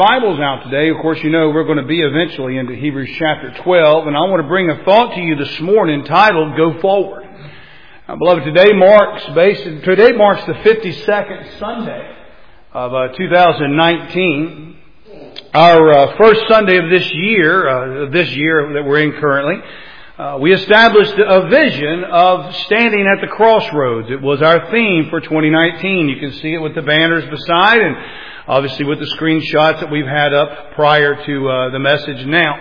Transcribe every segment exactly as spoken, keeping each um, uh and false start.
Bibles out today. Of course, you know we're going to be eventually into Hebrews chapter twelve, and I want to bring a thought to you this morning titled "Go Forward." Now, beloved, today marks today marks the fifty-second Sunday of uh, two thousand nineteen, our uh, first Sunday of this year. Uh, this year that we're in currently, uh, we established a vision of standing at the crossroads. It was our theme for twenty nineteen. You can see it with the banners beside, and obviously with the screenshots that we've had up prior to uh, the message now.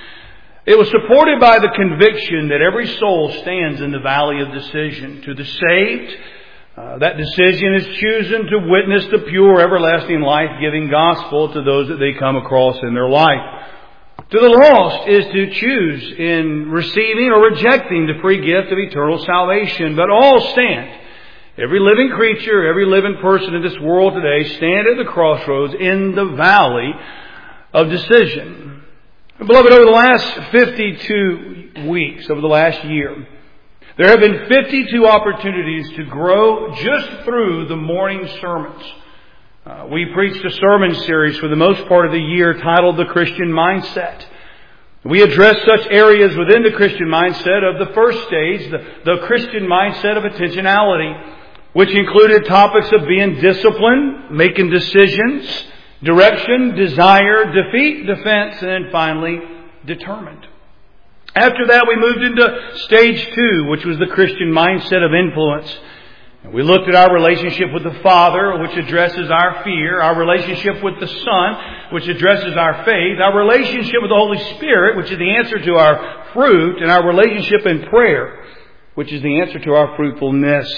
It was supported by the conviction that every soul stands in the valley of decision. To the saved, uh, that decision is choosing to witness the pure, everlasting, life-giving gospel to those that they come across in their life. To the lost is to choose in receiving or rejecting the free gift of eternal salvation. But all stand. Every living creature, every living person in this world today stand at the crossroads in the valley of decision. Beloved, over the last fifty-two weeks, over the last year, there have been fifty-two opportunities to grow just through the morning sermons. Uh, we preached a sermon series for the most part of the year titled The Christian Mindset. We addressed such areas within the Christian mindset of the first stage, the, the Christian mindset of intentionality, which included topics of being disciplined, making decisions, direction, desire, defeat, defense, and then finally, determined. After that, we moved into stage two, which was the Christian mindset of influence. And we looked at our relationship with the Father, which addresses our fear, our relationship with the Son, which addresses our faith, our relationship with the Holy Spirit, which is the answer to our fruit, and our relationship in prayer, which is the answer to our fruitfulness.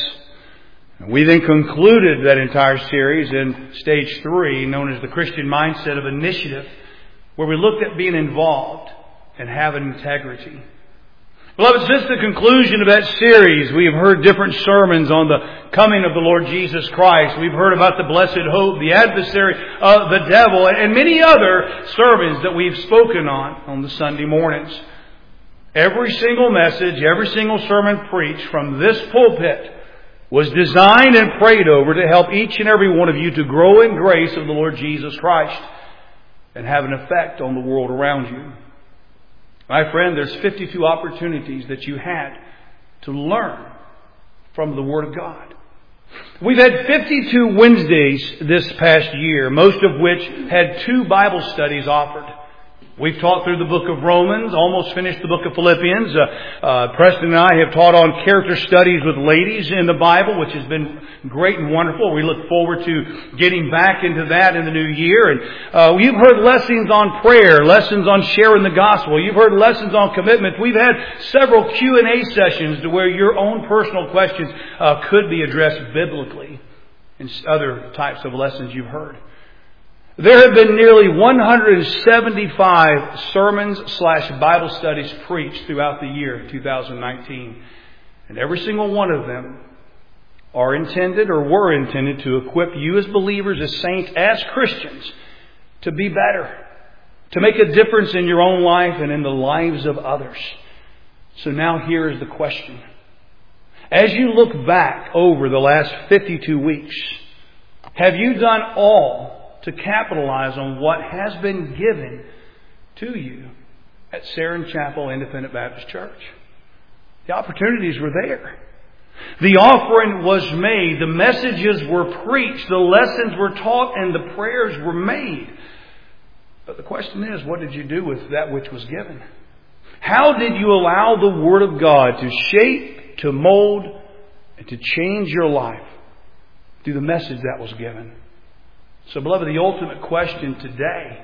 We then concluded that entire series in stage three, known as the Christian mindset of initiative, where we looked at being involved and having integrity. Beloved, since the conclusion of that series, we have heard different sermons on the coming of the Lord Jesus Christ. We've heard about the blessed hope, the adversary of the devil, and many other sermons that we've spoken on on the Sunday mornings. Every single message, every single sermon preached from this pulpit was designed and prayed over to help each and every one of you to grow in grace of the Lord Jesus Christ and have an effect on the world around you. My friend, there's fifty-two opportunities that you had to learn from the Word of God. We've had fifty-two Wednesdays this past year, most of which had two Bible studies offered. We've taught through the book of Romans, almost finished the book of Philippians. Uh, uh, Preston and I have taught on character studies with ladies in the Bible, which has been great and wonderful. We look forward to getting back into that in the new year. And uh, you've heard lessons on prayer, lessons on sharing the gospel. You've heard lessons on commitment. We've had several Q and A sessions to where your own personal questions uh, could be addressed biblically, and other types of lessons you've heard. There have been nearly one hundred seventy-five sermons slash Bible studies preached throughout the year two thousand nineteen. And every single one of them are intended or were intended to equip you as believers, as saints, as Christians to be better, to make a difference in your own life and in the lives of others. So now here is the question. As you look back over the last fifty-two weeks, have you done all to capitalize on what has been given to you at Saron Chapel Independent Baptist Church? The opportunities were there. The offering was made. The messages were preached. The lessons were taught and the prayers were made. But the question is, what did you do with that which was given? How did you allow the Word of God to shape, to mold, and to change your life through the message that was given? So, beloved, the ultimate question today,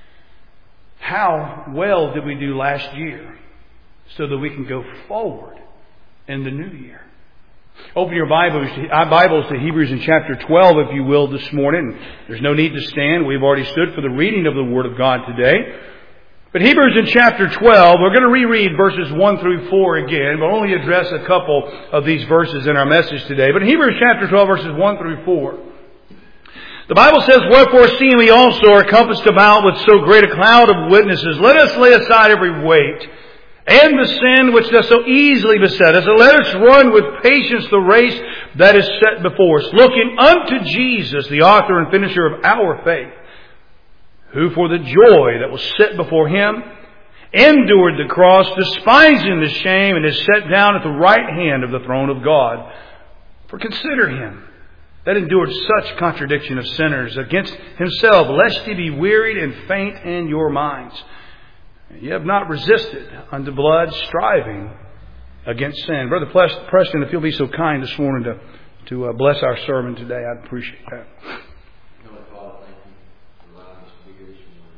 how well did we do last year so that we can go forward in the new year? Open your Bibles, Bibles to Hebrews in chapter twelve, if you will, this morning. There's no need to stand. We've already stood for the reading of the Word of God today. But Hebrews in chapter twelve, we're going to reread verses one through four again. We'll only address a couple of these verses in our message today. But Hebrews chapter twelve, verses one through four. The Bible says, "Wherefore, seeing we also are compassed about with so great a cloud of witnesses, let us lay aside every weight and the sin which does so easily beset us, and let us run with patience the race that is set before us, looking unto Jesus, the author and finisher of our faith, who for the joy that was set before him endured the cross, despising the shame, and is set down at the right hand of the throne of God. For consider him that endured such contradiction of sinners against himself, lest ye be wearied and faint in your minds. Ye have not resisted unto blood, striving against sin. Brother Preston, if you'll be so kind this morning to, to uh, bless our sermon today, I'd appreciate that. Heavenly Father, thank you for allowing us to be here this morning.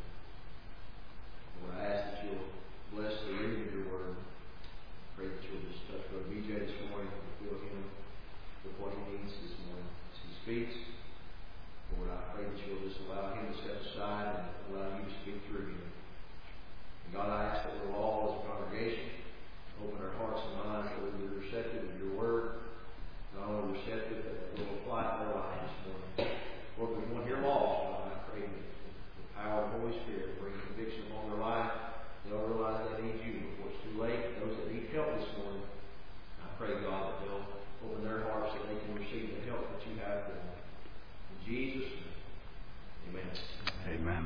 Lord, I ask that you'll bless the reading of your word. Pray that you'll just touch Brother B J this morning and fill him with what he needs this morning as he speaks. Lord, I pray that you'll just allow him to step aside and allow you to speak through him. And God, I ask that we'll all, as a congregation, open our hearts and minds so that we're receptive of your word. Not only receptive, but that we'll apply it to our lives this morning. Lord, we want to hear lost, God. I pray that the power of the Holy Spirit bring conviction upon their life. They'll realize they need you before it's too late. Those that need help this morning, I pray, God, that they'll open their hearts so they can receive the help that you have for them. In Jesus' name, amen. Amen.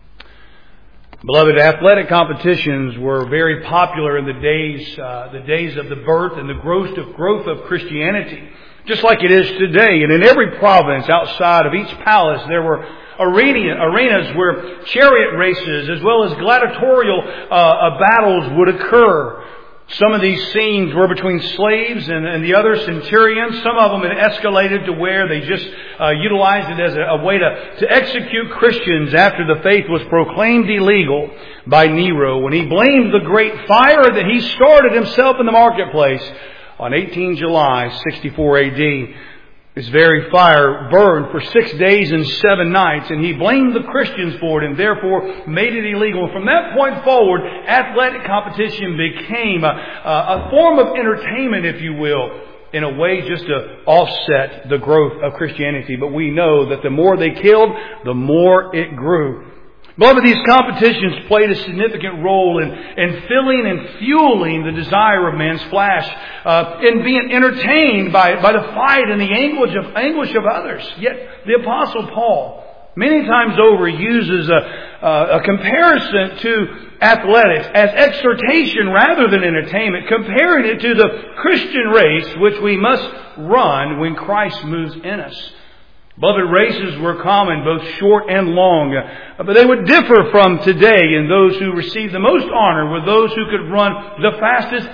Beloved, athletic competitions were very popular in the days, uh, the days of the birth and the growth of growth of Christianity, just like it is today. And in every province outside of each palace, there were arena, arenas where chariot races as well as gladiatorial uh, uh, battles would occur. Some of these scenes were between slaves and, and the other centurions. Some of them had escalated to where they just uh, utilized it as a, a way to, to execute Christians after the faith was proclaimed illegal by Nero, when he blamed the great fire that he started himself in the marketplace on eighteenth of July, sixty-four A D. This very fire burned for six days and seven nights, and he blamed the Christians for it and therefore made it illegal. From that point forward, athletic competition became a, a form of entertainment, if you will, in a way just to offset the growth of Christianity. But we know that the more they killed, the more it grew. Beloved, these competitions played a significant role in, in filling and fueling the desire of man's flesh, uh, in being entertained by, by the fight and the anguish of, anguish of others. Yet the Apostle Paul, many times over, uses a, a, a comparison to athletics as exhortation rather than entertainment, comparing it to the Christian race which we must run when Christ moves in us. Beloved, races were common, both short and long, but they would differ from today, and those who received the most honor were those who could run the fastest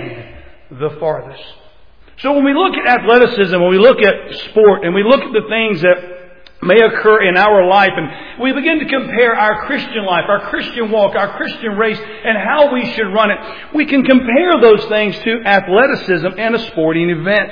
and the farthest. So when we look at athleticism, when we look at sport, and we look at the things that may occur in our life, and we begin to compare our Christian life, our Christian walk, our Christian race, and how we should run it, we can compare those things to athleticism and a sporting event.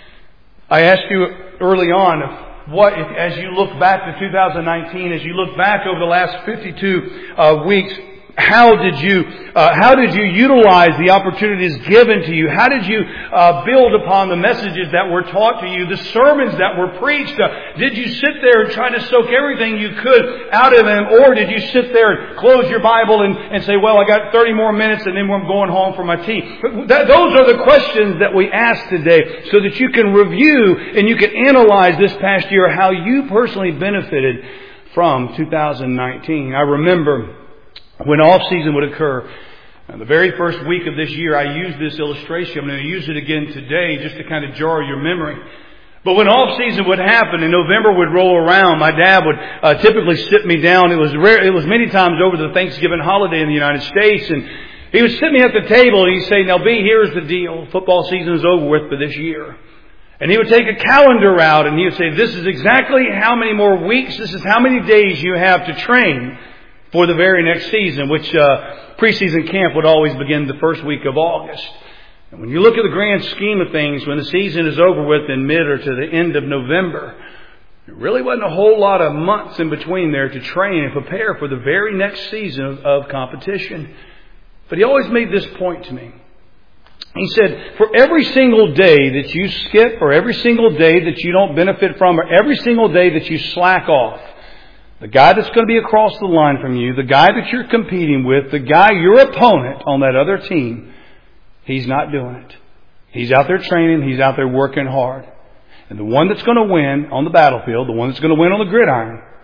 I asked you early on, what, if, as you look back to two thousand nineteen, as you look back over the last fifty-two uh, weeks, how did you uh, how did you utilize the opportunities given to you? How did you uh, build upon the messages that were taught to you, the sermons that were preached? Uh, did you sit there and try to soak everything you could out of them, or did you sit there and close your Bible and, and say, "Well, I got thirty more minutes, and then I'm going home for my tea"? That, those are the questions that we ask today, so that you can review and you can analyze this past year how you personally benefited from two thousand nineteen. I remember when off-season would occur, the very first week of this year, I used this illustration. I'm going to use it again today just to kind of jar your memory. But when off-season would happen and November would roll around, my dad would uh, typically sit me down. It was rare. It was many times over the Thanksgiving holiday in the United States, and he would sit me at the table and he'd say, "Now, B, here's the deal. Football season is over with for this year." And he would take a calendar out and he would say, "This is exactly how many more weeks, this is how many days you have to train for the very next season," which uh, preseason camp would always begin the first week of August. And when you look at the grand scheme of things, when the season is over with in mid or to the end of November, there really wasn't a whole lot of months in between there to train and prepare for the very next season of, of competition. But he always made this point to me. He said, for every single day that you skip, or every single day that you don't benefit from, or every single day that you slack off, the guy that's going to be across the line from you, the guy that you're competing with, the guy, your opponent on that other team, he's not doing it. He's out there training. He's out there working hard. And the one that's going to win on the battlefield, the one that's going to win on the gridiron,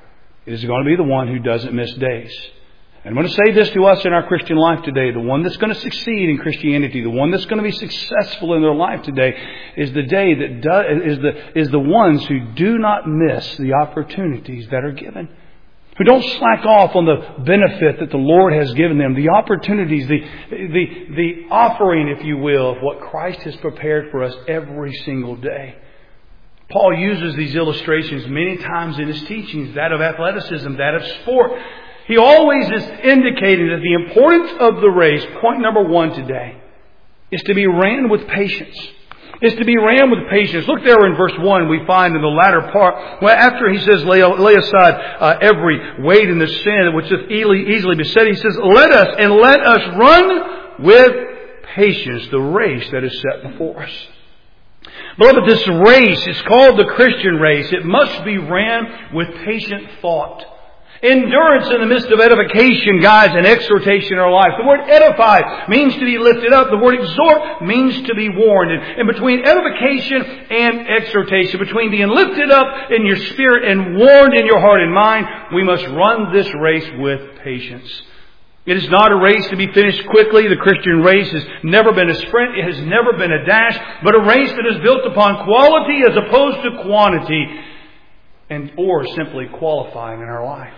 It is going to be the one who doesn't miss days. And I'm going to say this to us in our Christian life today. The one that's going to succeed in Christianity, the one that's going to be successful in their life today, is the day that do, is the is the ones who do not miss the opportunities that are given. Who don't slack off on the benefit that the Lord has given them, the opportunities, the, the, the offering, if you will, of what Christ has prepared for us every single day. Paul uses these illustrations many times in his teachings, that of athleticism, that of sport. He always is indicating that the importance of the race, point number one today, is to be ran with patience. Is to be ran with patience. Look there in verse one, we find in the latter part, well, after he says, lay, lay aside uh, every weight and the sin which doth easily, easily beset, he says, let us and let us run with patience the race that is set before us. Beloved, this race is called the Christian race. It must be ran with patient thought. Endurance in the midst of edification, guys, and exhortation in our life. The word edify means to be lifted up. The word exhort means to be warned. And, and between edification and exhortation, between being lifted up in your spirit and warned in your heart and mind, we must run this race with patience. It is not a race to be finished quickly. The Christian race has never been a sprint. It has never been a dash, but a race that is built upon quality as opposed to quantity, and or simply qualifying in our life.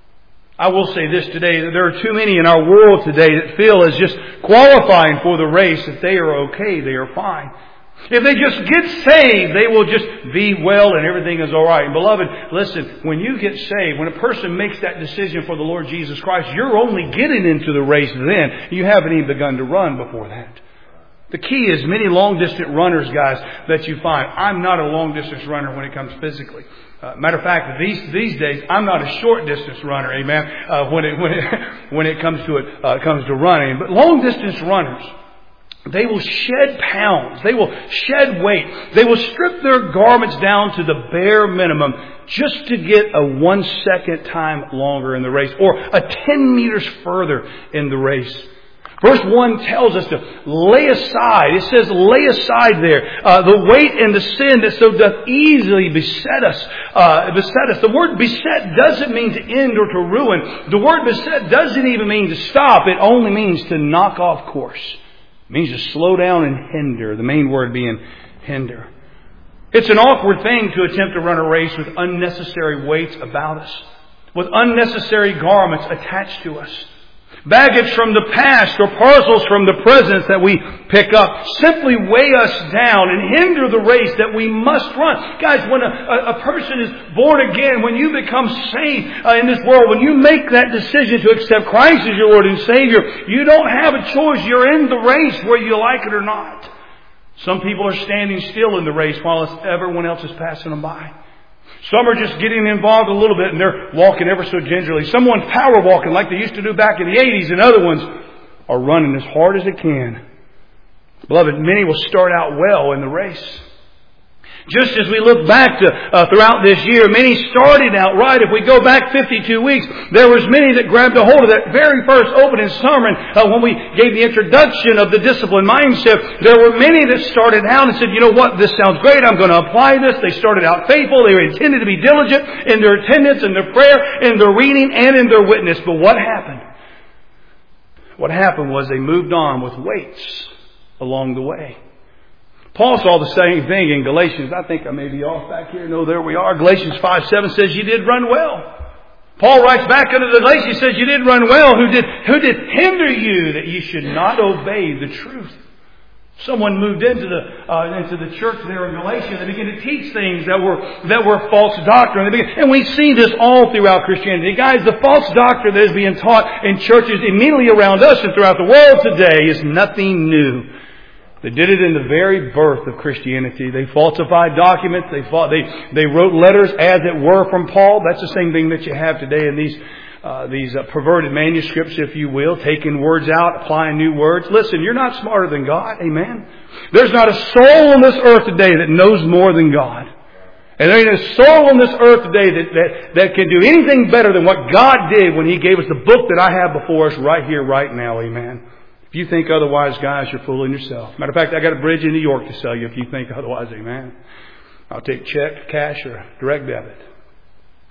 I will say this today, that there are too many in our world today that feel as just qualifying for the race, that they are okay, they are fine. If they just get saved, they will just be well and everything is all right. And beloved, listen, when you get saved, when a person makes that decision for the Lord Jesus Christ, you're only getting into the race then. You haven't even begun to run before that. The key is many long-distance runners, guys, that you find. I'm not a long-distance runner when it comes physically. Uh, matter of fact, these these days, I'm not a short-distance runner, amen, uh, when it when it, when it comes to it uh, comes to running. But long-distance runners, they will shed pounds. They will shed weight. They will strip their garments down to the bare minimum just to get a one-second time longer in the race, or a ten meters further in the race. Verse one tells us to lay aside. It says lay aside there. Uh, the weight and the sin that so doth easily beset us. Uh, beset us. The word beset doesn't mean to end or to ruin. The word beset doesn't even mean to stop. It only means to knock off course. It means to slow down and hinder. The main word being hinder. It's an awkward thing to attempt to run a race with unnecessary weights about us, with unnecessary garments attached to us. Baggage from the past or parcels from the present that we pick up simply weigh us down and hinder the race that we must run. Guys, when a, a, a person is born again, when you become saved uh, in this world, when you make that decision to accept Christ as your Lord and Savior, you don't have a choice. You're in the race whether you like it or not. Some people are standing still in the race while everyone else is passing them by. Some are just getting involved a little bit and they're walking ever so gingerly. Someone's power walking like they used to do back in the eighties, and other ones are running as hard as they can. Beloved, many will start out well in the race. Just as we look back to uh, throughout this year, many started out right. If we go back fifty-two weeks, there was many that grabbed a hold of that very first opening sermon uh, when we gave the introduction of the discipline mindset. There were many that started out and said, you know what, this sounds great. I'm going to apply this. They started out faithful. They were intended to be diligent in their attendance, in their prayer, in their reading, and in their witness. But what happened? What happened was they moved on with weights along the way. Paul saw the same thing in Galatians. I think I may be off back here. No, there we are. Galatians five seven says, you did run well. Paul writes back into the Galatians, says, you did run well. Who did, who did hinder you that you should not obey the truth? Someone moved into the uh, into the church there in Galatia. They began to teach things that were that were false doctrine. They began, and we see this all throughout Christianity. Guys, the false doctrine that is being taught in churches immediately around us and throughout the world today is nothing new. They did it in the very birth of Christianity. They falsified documents. They fought, they they wrote letters, as it were, from Paul. That's the same thing that you have today in these uh, these uh, perverted manuscripts, if you will, taking words out, applying new words. Listen, you're not smarter than God. Amen. There's not a soul on this earth today that knows more than God. And there ain't a soul on this earth today that, that, that can do anything better than what God did when He gave us the book that I have before us right here, right now. Amen. If you think otherwise, guys, you're fooling yourself. Matter of fact, I got a bridge in New York to sell you if you think otherwise. Amen. I'll take check, cash, or direct debit.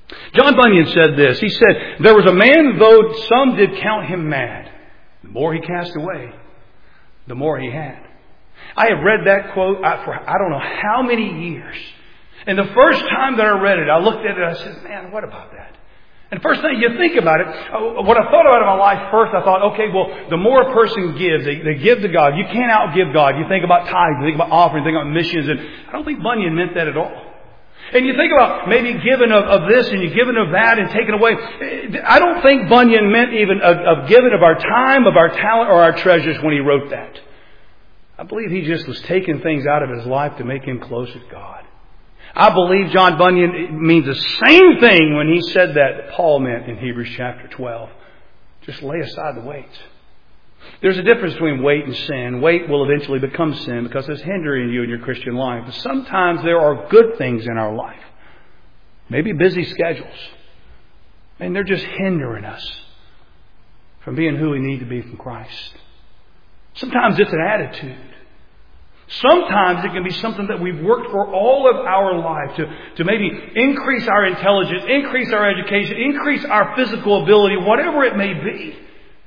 John Bunyan said this. He said, there was a man, though some did count him mad, the more he cast away, the more he had. I have read that quote for I don't know how many years. And the first time that I read it, I looked at it and I said, man, what about that? And first thing you think about it, what I thought about in my life first, I thought, okay, well, the more a person gives, they, they give to God. You can't outgive God. You think about tithes, you think about offering, you think about missions. And I don't think Bunyan meant that at all. And you think about maybe giving of, of this and you giving of that and taking away. I don't think Bunyan meant even of, of giving of our time, of our talent, or our treasures when he wrote that. I believe he just was taking things out of his life to make him closer to God. I believe John Bunyan means the same thing when he said that, that Paul meant in Hebrews chapter twelve. Just lay aside the weights. There's a difference between weight and sin. Weight will eventually become sin because it's hindering you in your Christian life. But sometimes there are good things in our life. Maybe busy schedules. And they're just hindering us from being who we need to be from Christ. Sometimes it's an attitude. Sometimes it can be something that we've worked for all of our life to, to maybe increase our intelligence, increase our education, increase our physical ability, whatever it may be.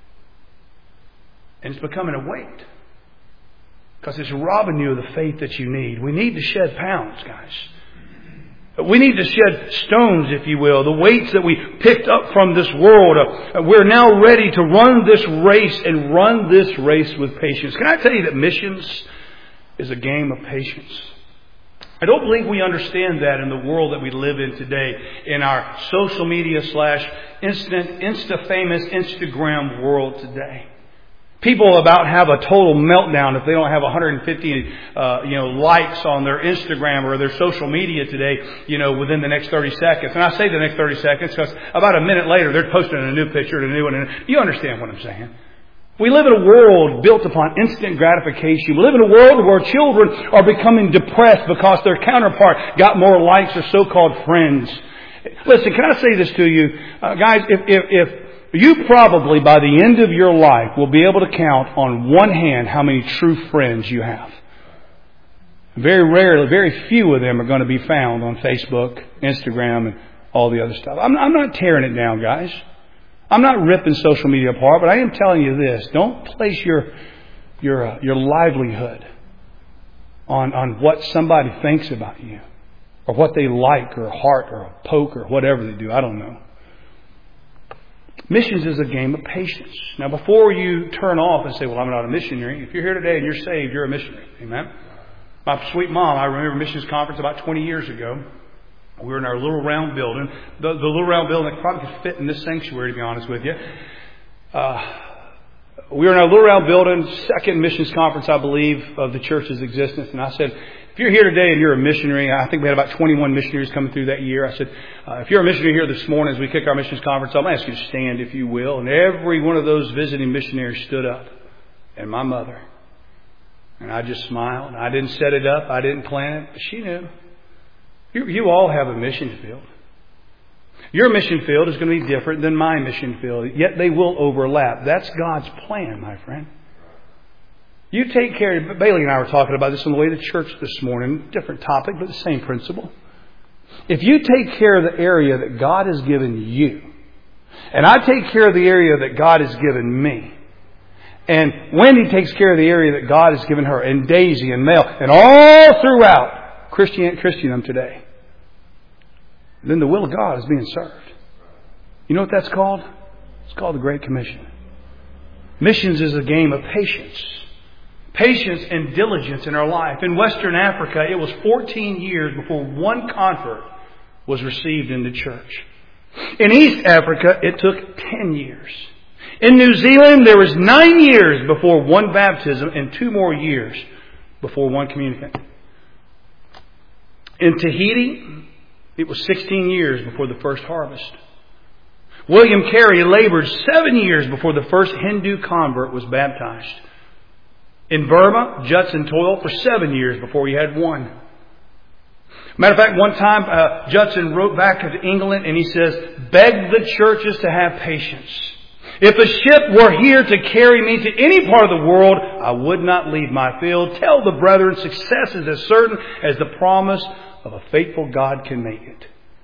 And it's becoming a weight. Because it's robbing you of the faith that you need. We need to shed pounds, guys. We need to shed stones, if you will. The weights that we picked up from this world. Uh, we're now ready to run this race and run this race with patience. Can I tell you that missions is a game of patience? I don't believe we understand that in the world that we live in today, in our social media slash instant, insta-famous Instagram world today. People about have a total meltdown if they don't have one hundred fifty, uh, you know, likes on their Instagram or their social media today, you know, within the next thirty seconds. And I say the next thirty seconds because about a minute later they're posting a new picture and a new one. And you understand what I'm saying. We live in a world built upon instant gratification. We live in a world where children are becoming depressed because their counterpart got more likes or so-called friends. Listen, can I say this to you, uh, guys? If, if, if you probably, by the end of your life, will be able to count on one hand how many true friends you have. Very rarely, very few of them are going to be found on Facebook, Instagram, and all the other stuff. I'm, I'm not tearing it down, guys. I'm not ripping social media apart, but I am telling you this. Don't place your your uh, your livelihood on, on what somebody thinks about you, or what they like, or a heart, or a poke, or whatever they do. I don't know. Missions is a game of patience. Now, before you turn off and say, well, I'm not a missionary, if you're here today and you're saved, you're a missionary. Amen? My sweet mom, I remember a missions conference about twenty years ago. We were in our little round building. The, the little round building that probably could fit in this sanctuary, to be honest with you. Uh, we were in our little round building, second missions conference, I believe, of the church's existence. And I said, if you're here today and you're a missionary, I think we had about twenty-one missionaries coming through that year. I said, uh, if you're a missionary here this morning as we kick our missions conference, I'm going to ask you to stand, if you will. And every one of those visiting missionaries stood up. And my mother. And I just smiled. I didn't set it up. I didn't plan it. But she knew. You, you all have a mission field. Your mission field is going to be different than my mission field. Yet they will overlap. That's God's plan, my friend. You take care. Bailey and I were talking about this on the way to church this morning. Different topic, but the same principle. If you take care of the area that God has given you, and I take care of the area that God has given me, and Wendy takes care of the area that God has given her, and Daisy and Mel, and all throughout Christian, Christendom today, then the will of God is being served. You know what that's called? It's called the Great Commission. Missions is a game of patience. Patience and diligence in our life. In Western Africa, it was fourteen years before one convert was received in the church. In East Africa, it took ten years. In New Zealand, there was nine years before one baptism and two more years before one communion. In Tahiti, it was sixteen years before the first harvest. William Carey labored seven years before the first Hindu convert was baptized. In Burma, Judson toiled for seven years before he had one. Matter of fact, one time uh, Judson wrote back to England and he says, beg the churches to have patience. If a ship were here to carry me to any part of the world, I would not leave my field. Tell the brethren, success is as certain as the promise of a faithful God can make it.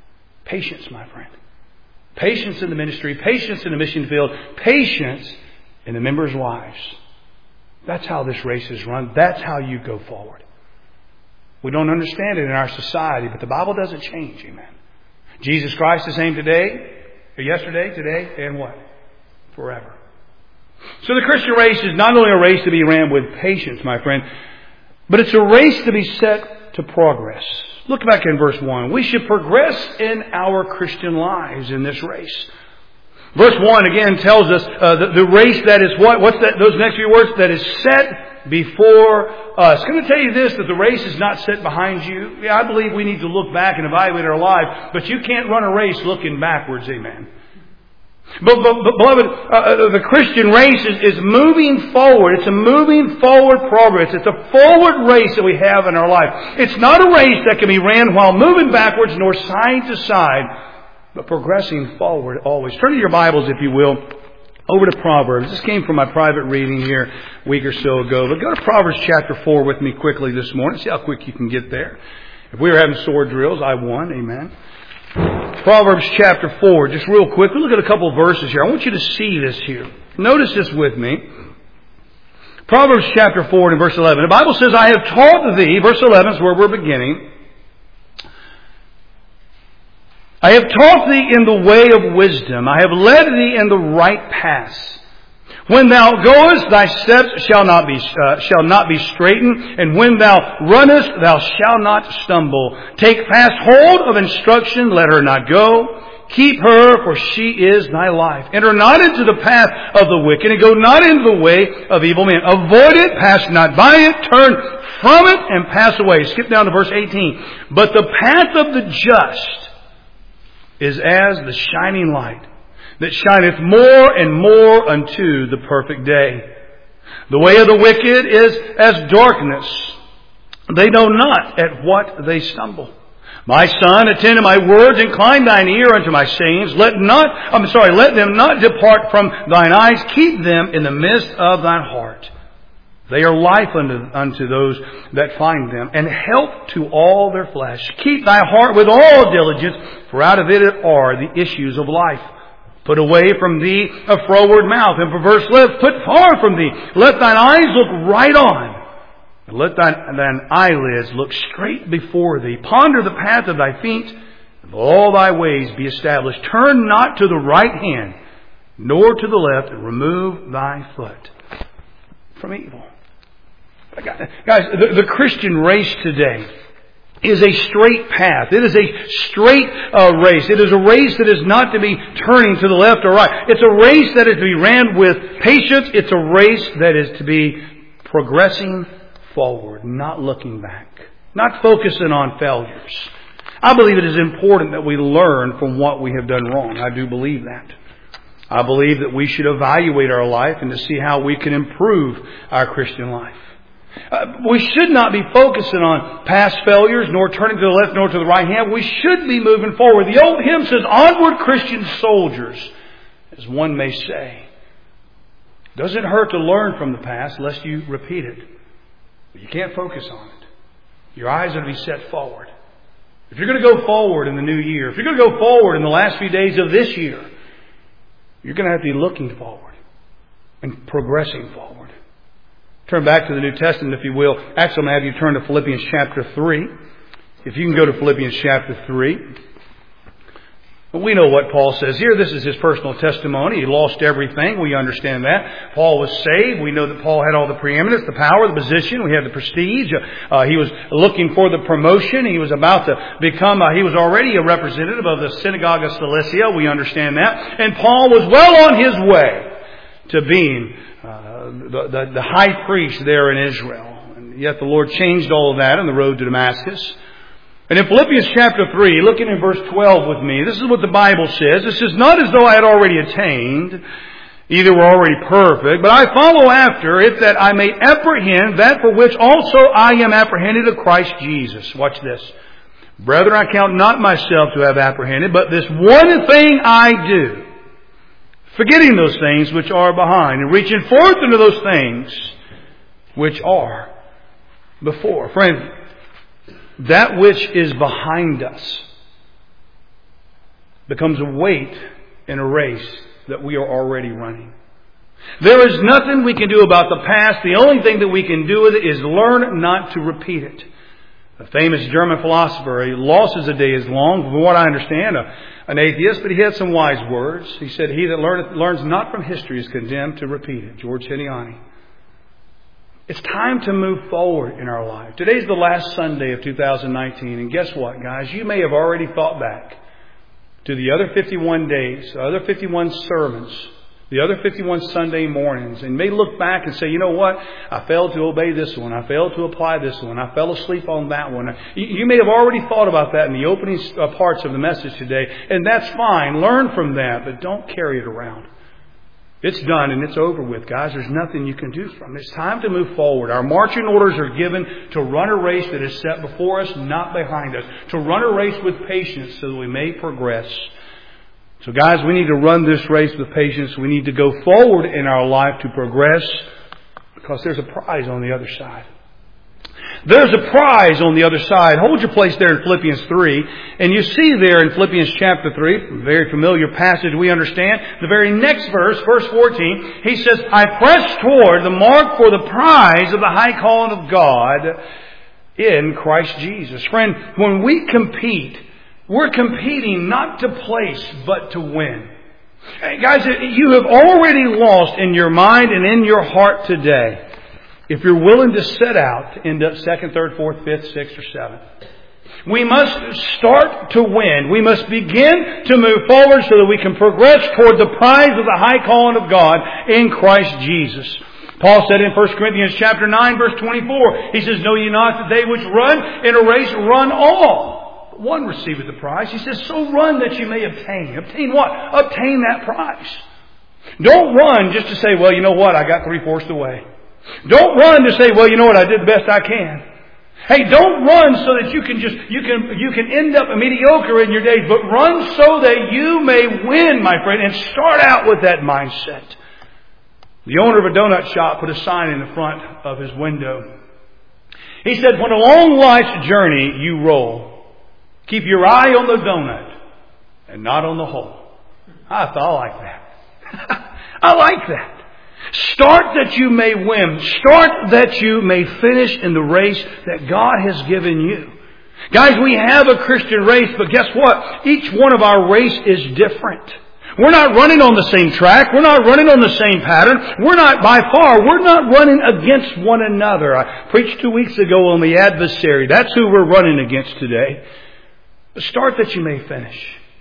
Patience, my friend. Patience in the ministry, patience in the mission field, patience in the members' lives. That's how this race is run. That's how you go forward. We don't understand it in our society, but the Bible doesn't change. Amen. Jesus Christ the same today, or yesterday, today, and what? Forever. So the Christian race is not only a race to be ran with patience, my friend, but it's a race to be set to progress. Look back in verse one. We should progress in our Christian lives in this race. Verse one again tells us uh, the, the race that is what? What's that? Those next few words? That is set before us. I'm going to tell you this, that the race is not set behind you. Yeah, I believe we need to look back and evaluate our life, but you can't run a race looking backwards. Amen. But, but, but beloved, uh, the Christian race is, is moving forward. It's a moving forward progress. It's a forward race that we have in our life. It's not a race that can be ran while moving backwards nor side to side, but progressing forward always. Turn to your Bibles, if you will, over to Proverbs. This came from my private reading here a week or so ago. But go to Proverbs chapter four with me quickly this morning. See how quick you can get there. If we were having sword drills, I won. Amen. Proverbs chapter four, just real quick. Look at a couple of verses here. I want you to see this here. Notice this with me. Proverbs chapter four and verse eleven. The Bible says, I have taught thee, verse eleven is where we're beginning. I have taught thee in the way of wisdom. I have led thee in the right paths. When thou goest, thy steps shall not be uh, shall not be straitened, and when thou runnest, thou shalt not stumble. Take fast hold of instruction; let her not go. Keep her, for she is thy life. Enter not into the path of the wicked, and go not into the way of evil men. Avoid it; pass not by it. Turn from it, and pass away. Skip down to verse eighteen. But the path of the just is as the shining light, that shineth more and more unto the perfect day. The way of the wicked is as darkness. They know not at what they stumble. My son, attend to my words, incline thine ear unto my sayings. Let not, I'm sorry, let them not depart from thine eyes. Keep them in the midst of thine heart. They are life unto, unto those that find them, and health to all their flesh. Keep thy heart with all diligence, for out of it are the issues of life. Put away from thee a froward mouth, and perverse lips. Put far from thee. Let thine eyes look right on, and let thine, thine eyelids look straight before thee. Ponder the path of thy feet, and all thy ways be established. Turn not to the right hand, nor to the left, and remove thy foot from evil. Guys, the, the Christian race today is a straight path. It is a straight uh, race. It is a race that is not to be turning to the left or right. It's a race that is to be ran with patience. It's a race that is to be progressing forward, not looking back, not focusing on failures. I believe it is important that we learn from what we have done wrong. I do believe that. I believe that we should evaluate our life and to see how we can improve our Christian life. Uh, we should not be focusing on past failures, nor turning to the left, nor to the right hand. We should be moving forward. The old hymn says, onward Christian soldiers, as one may say. Doesn't hurt to learn from the past, lest you repeat it. But you can't focus on it. Your eyes are to be set forward. If you're going to go forward in the new year, if you're going to go forward in the last few days of this year, you're going to have to be looking forward and progressing forward. Turn back to the New Testament, if you will. Actually, I'm going to have you turn to Philippians chapter three. If you can go to Philippians chapter three. We know what Paul says here. This is his personal testimony. He lost everything. We understand that. Paul was saved. We know that Paul had all the preeminence, the power, the position. We have the prestige. Uh, he was looking for the promotion. He was about to become, uh, he was already a representative of the synagogue of Cilicia. We understand that. And Paul was well on his way to being uh, the, the, the high priest there in Israel. And yet the Lord changed all of that on the road to Damascus. And in Philippians chapter three, looking in verse twelve with me, this is what the Bible says. It says, not as though I had already attained, either were already perfect, but I follow after it that I may apprehend that for which also I am apprehended of Christ Jesus. Watch this. Brethren, I count not myself to have apprehended, but this one thing I do, forgetting those things which are behind, and reaching forth into those things which are before. Friend, that which is behind us becomes a weight in a race that we are already running. There is nothing we can do about the past. The only thing that we can do with it is learn not to repeat it. A famous German philosopher, he lost as a day is long, from what I understand, a, an atheist, but he had some wise words. He said, he that learneth, learns not from history is condemned to repeat it. George Hiniani. It's time to move forward in our life. Today's the last Sunday of two thousand nineteen, and guess what, guys? You may have already thought back to the other fifty-one days, the other fifty-one sermons, the other fifty-one Sunday mornings, and may look back and say, you know what? I failed to obey this one. I failed to apply this one. I fell asleep on that one. You may have already thought about that in the opening parts of the message today, and that's fine. Learn from that, but don't carry it around. It's done and it's over with, guys. There's nothing you can do from it. It's time to move forward. Our marching orders are given to run a race that is set before us, not behind us. To run a race with patience so that we may progress. So guys, we need to run this race with patience. We need to go forward in our life to progress, because there's a prize on the other side. There's a prize on the other side. Hold your place there in Philippians three. And you see there in Philippians chapter three, a very familiar passage we understand, the very next verse, verse fourteen, he says, I press toward the mark for the prize of the high calling of God in Christ Jesus. Friend, when we compete, we're competing not to place, but to win. Hey, guys, you have already lost in your mind and in your heart today if you're willing to set out to end up second, third, fourth, fifth, sixth, or seventh. We must start to win. We must begin to move forward so that we can progress toward the prize of the high calling of God in Christ Jesus. Paul said in First Corinthians chapter nine, verse twenty-four, he says, know ye not that they which run in a race run all, but one receiveth the prize. He says, so run that you may obtain. Obtain what? Obtain that prize. Don't run just to say, well, you know what? I got three-fourths of the way. Don't run to say, well, you know what? I did the best I can. Hey, don't run so that you can just, you can, you can end up mediocre in your days, but run so that you may win, my friend, and start out with that mindset. The owner of a donut shop put a sign in the front of his window. He said, when along life's journey you roll, keep your eye on the donut and not on the hole. I thought I like that. I like that. Start that you may win. Start that you may finish in the race that God has given you. Guys, we have a Christian race, but guess what? Each one of our race is different. We're not running on the same track. We're not running on the same pattern. We're not, by far, we're not running against one another. I preached two weeks ago on the adversary. That's who we're running against today. But start that you may finish.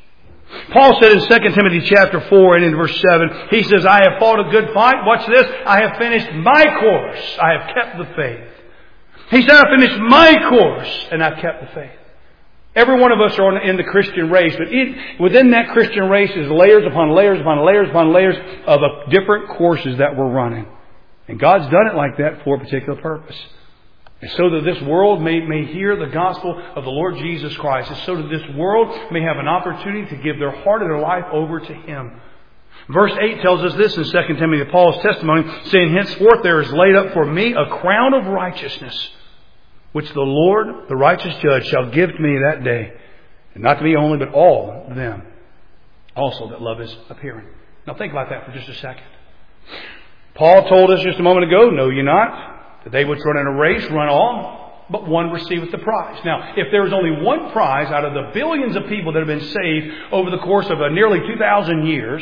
Paul said in Second Timothy chapter four and in verse seven, he says, I have fought a good fight. Watch this. I have finished my course. I have kept the faith. He said, I finished my course and I've kept the faith. Every one of us are in the Christian race, but it, within that Christian race is layers upon layers upon layers upon layers of a different courses that we're running. And God's done it like that for a particular purpose. And so that this world may, may hear the gospel of the Lord Jesus Christ. And so that this world may have an opportunity to give their heart and their life over to Him. Verse eight tells us this in Second Timothy, Paul's testimony, saying, henceforth there is laid up for me a crown of righteousness, which the Lord, the righteous judge, shall give to me that day. And not to me only, but all them also that love His appearing. Now think about that for just a second. Paul told us just a moment ago, know ye not that they which run in a race run all, but one receiveth the prize. Now, if there is only one prize out of the billions of people that have been saved over the course of a nearly two thousand years,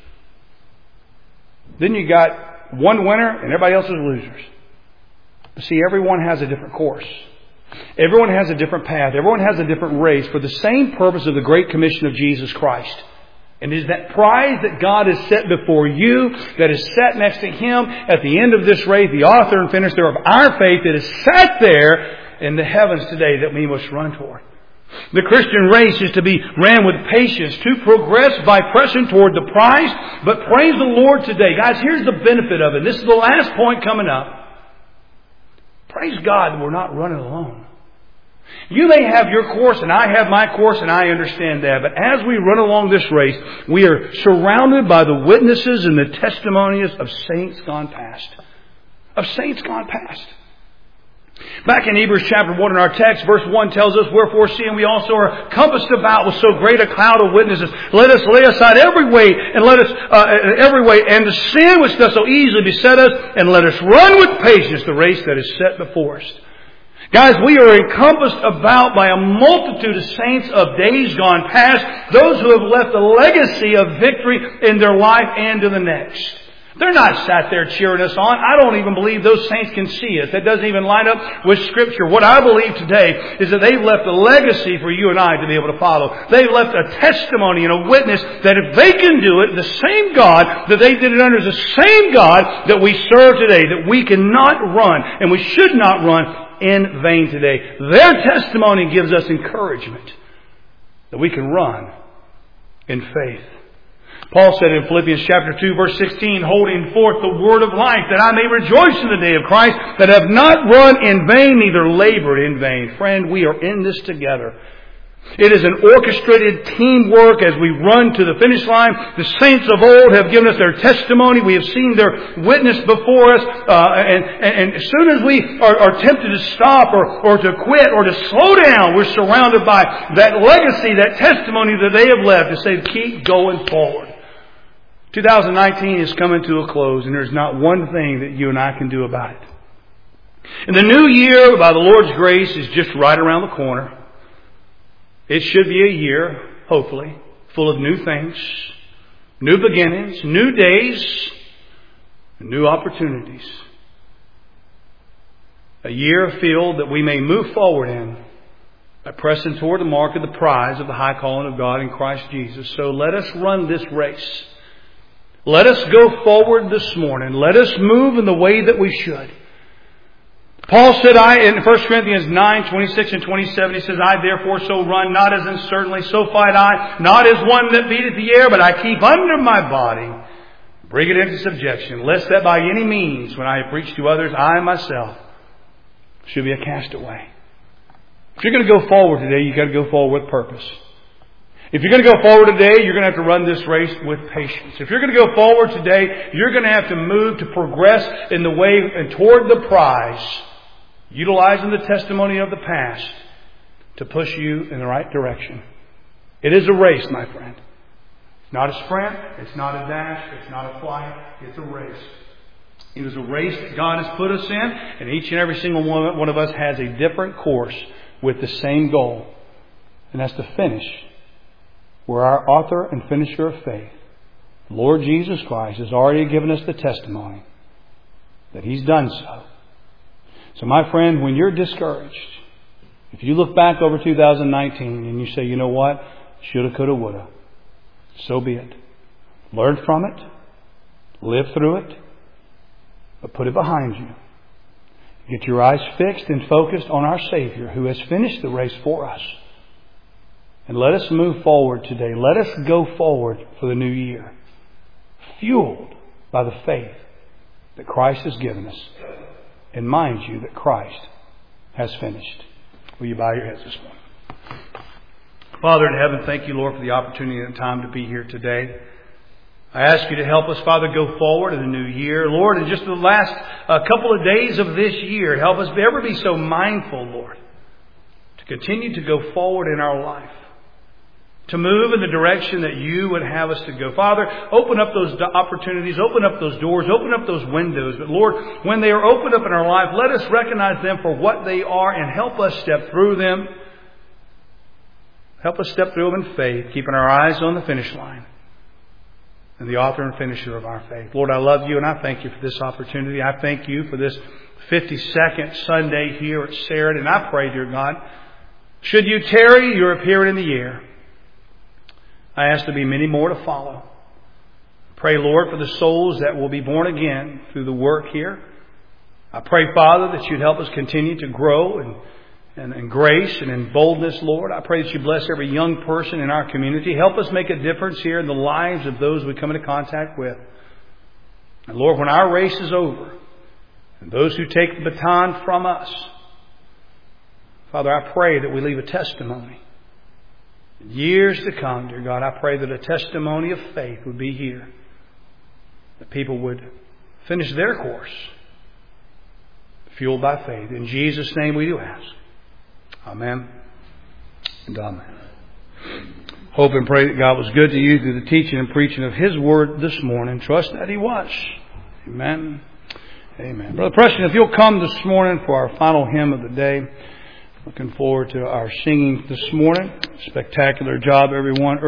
then you got one winner and everybody else is losers. But see, everyone has a different course. Everyone has a different path. Everyone has a different race for the same purpose of the Great Commission of Jesus Christ. And it is that prize that God has set before you, that is set next to Him at the end of this race, the author and finisher of our faith, that is set there in the heavens today that we must run toward. The Christian race is to be ran with patience, to progress by pressing toward the prize. But praise the Lord today. Guys, here's the benefit of it. This is the last point coming up. Praise God we're not running alone. You may have your course and I have my course, and I understand that. But as we run along this race, we are surrounded by the witnesses and the testimonies of saints gone past. Of saints gone past. Back in Hebrews chapter one in our text, verse one tells us, "Wherefore, seeing we also are compassed about with so great a cloud of witnesses, let us lay aside every weight and let us uh, every weight and the sin which does so easily beset us, and let us run with patience the race that is set before us." Guys, we are encompassed about by a multitude of saints of days gone past, those who have left a legacy of victory in their life and to the next. They're not sat there cheering us on. I don't even believe those saints can see us. That doesn't even line up with Scripture. What I believe today is that they've left a legacy for you and I to be able to follow. They've left a testimony and a witness that if they can do it, the same God that they did it under is the same God that we serve today, that we cannot run and we should not run in vain today. Their testimony gives us encouragement that we can run in faith. Paul said in Philippians chapter two, verse sixteen, "Holding forth the word of life, that I may rejoice in the day of Christ, that have not run in vain, neither labored in vain." Friend, we are in this together. It is an orchestrated teamwork as we run to the finish line. The saints of old have given us their testimony. We have seen their witness before us. Uh, and, and, and as soon as we are, are tempted to stop or, or to quit or to slow down, we're surrounded by that legacy, that testimony that they have left to say, keep going forward. two thousand nineteen is coming to a close, and there's not one thing that you and I can do about it. And the new year, by the Lord's grace, is just right around the corner. It should be a year, hopefully, full of new things, new beginnings, new days, and new opportunities. A year filled that we may move forward in by pressing toward the mark of the prize of the high calling of God in Christ Jesus. So let us run this race. Let us go forward this morning. Let us move in the way that we should. Paul said, I, in First Corinthians nine, twenty-six and twenty-seven, he says, "I therefore so run, not as uncertainly, so fight I, not as one that beateth the air, but I keep under my body, bring it into subjection, lest that by any means, when I preach to others, I myself should be a castaway." If you're going to go forward today, you've got to go forward with purpose. If you're going to go forward today, you're going to have to run this race with patience. If you're going to go forward today, you're going to have to move to progress in the way and toward the prize, utilizing the testimony of the past to push you in the right direction. It is a race, my friend. It's not a sprint. It's not a dash. It's not a flight. It's a race. It is a race that God has put us in, and each and every single one of us has a different course with the same goal. And that's to finish where our author and finisher of faith, the Lord Jesus Christ, has already given us the testimony that He's done so. So my friend, when you're discouraged, if you look back over two thousand nineteen and you say, you know what, shoulda, coulda, woulda, so be it. Learn from it, live through it, but put it behind you. Get your eyes fixed and focused on our Savior who has finished the race for us. And let us move forward today. Let us go forward for the new year, fueled by the faith that Christ has given us. And mind you that Christ has finished. Will you bow your heads this morning? Father in heaven, thank you, Lord, for the opportunity and time to be here today. I ask you to help us, Father, go forward in the new year. Lord, in just the last uh, couple of days of this year, help us ever be so mindful, Lord, to continue to go forward in our life, to move in the direction that you would have us to go. Father, open up those opportunities, open up those doors, open up those windows. But Lord, when they are opened up in our life, let us recognize them for what they are and help us step through them. Help us step through them in faith, keeping our eyes on the finish line and the author and finisher of our faith. Lord, I love you and I thank you for this opportunity. I thank you for this fifty-second Sunday here at Sarah. And I pray, dear God, should you tarry, you're appearing in the air. I ask there be many more to follow. Pray, Lord, for the souls that will be born again through the work here. I pray, Father, that you'd help us continue to grow in, in, in grace and in boldness, Lord. I pray that you bless every young person in our community. Help us make a difference here in the lives of those we come into contact with. And Lord, when our race is over, and those who take the baton from us, Father, I pray that we leave a testimony. Years to come, dear God, I pray that a testimony of faith would be here. That people would finish their course, fueled by faith. In Jesus' name we do ask. Amen and amen. Hope and pray that God was good to you through the teaching and preaching of His Word this morning. Trust that He was. Amen. Amen. Brother Preston, if you'll come this morning for our final hymn of the day. Looking forward to our singing this morning. Spectacular job, everyone.